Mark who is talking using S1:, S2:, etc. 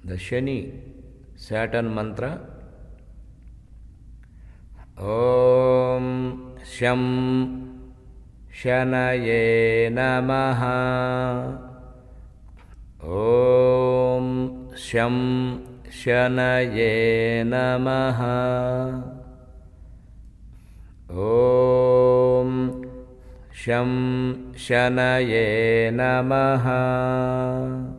S1: the Shani, Saturn mantra. Om Sham Shanaye Namaha. Om Sham Shanaye Namaha. Om Sham Shanaye Namaha.